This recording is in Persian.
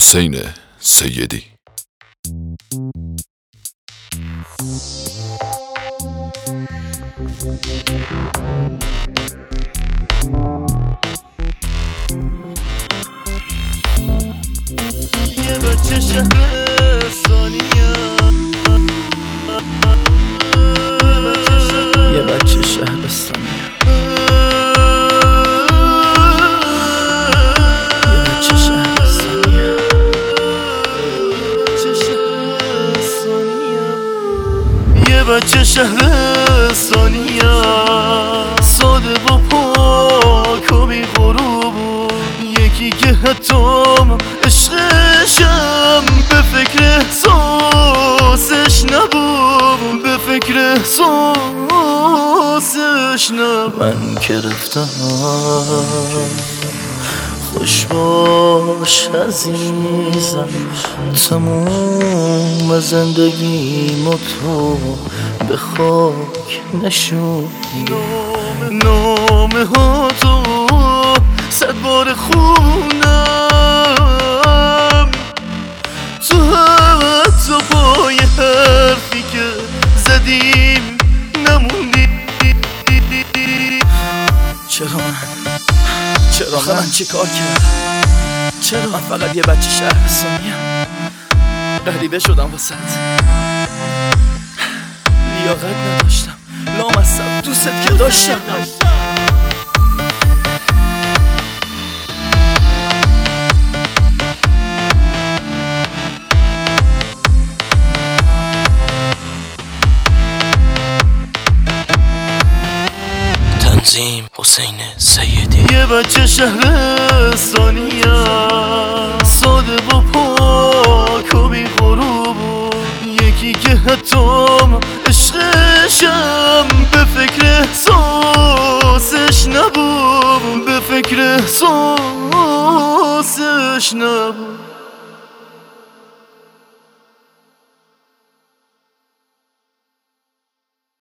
حسین سیدی. یه بچه شهرستانیه، یه بچه شهرستانیه، یه بچه شهرستانیه، ساده و پاک و بی غروب، یکی که حتی عشقشم به فکر احساسش نبود، به فکر احساسش نبود. من که رفتم خوش باش عزیزم، تموم زندگیم و تو به خاک نشوندی. نامه ها تو 100 بار خونم، تو حتی پای حرفی که زدیم نموندی. چرا من چی کار کردم؟ چرا من فقط یه بچه شهرستانیم؟ غریبه شدم واسد، لیاقت نداشتم، لامصب دوست که داشتم. تنظیم حسین سیدی. یه بچه شهرستانیه، ساده و پاک و بی غروب، یکی که حتی عشقشم به فکر احساسش نبود، به فکر احساسش نبود.